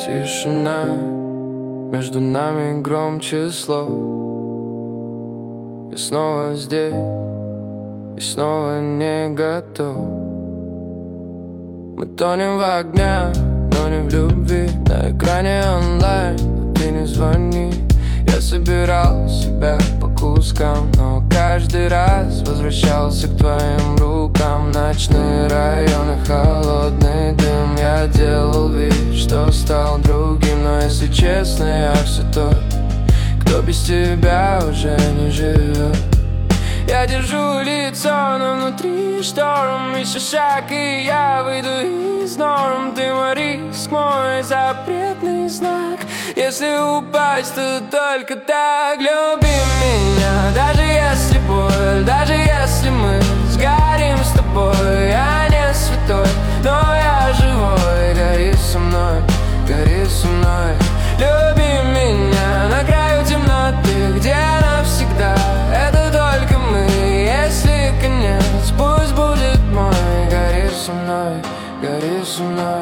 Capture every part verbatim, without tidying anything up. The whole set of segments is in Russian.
Тишина, между нами громче слов. И снова здесь, и снова не готов. Мы тонем в огнях, но не в любви. На экране онлайн, но ты не звони. Я собирал себя по кускам, но каждый раз возвращался к твоим рукам. Ночные районы, холодный дым. Я делал вид, что стал другим, но если честно, я все тот, кто без тебя уже не живет. Я держу лицо, но внутри шторм. Еще шаг, и я выйду из норм. Ты мой риск, мой запретный знак. Если упасть, то только так. Люби меня, даже если боль, даже если мы сгорим с тобой. Я не святой, но я живой. Гори со мной, гори со мной. Люби меня на краю темноты, где навсегда это только мы. Если конец, пусть будет мой. Гори со мной, гори со мной.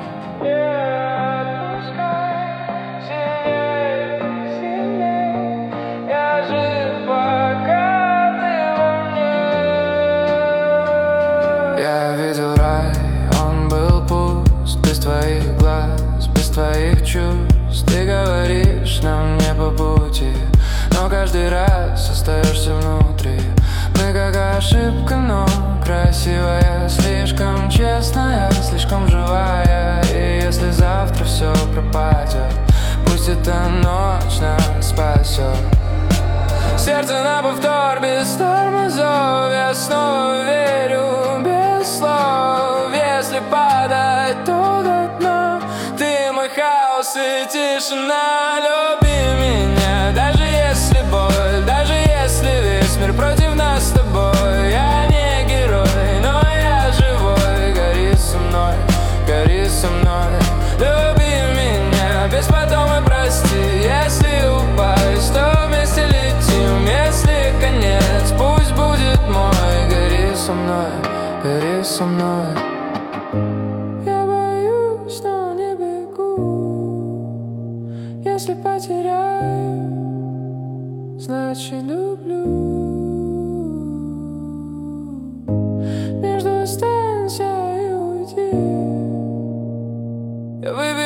Я видел рай, он был пуст, без твоих глаз, без твоих чувств. Ты говоришь, нам не по пути, но каждый раз остаешься внутри. Мы как ошибка, но красивая, слишком честная, слишком живая. И если завтра все пропадет, пусть эта ночь нас спасет. Сердце на повтор, без тормозов. Я снова верю, без слов. Если падать, то до дна. Ты мой хаос и тишина. Люби меня, даже если боль, даже если весь мир против нас с тобой. Я не герой, но я живой. Гори со мной, гори со мной. Люби меня, без потом и прости. Если упасть, то вместе летим. Если конец, пусть будет мой. Гори со мной, гори со мной. Я боюсь, но не бегу. Если потеряю, значит люблю. Между останься и уйди. Я выберу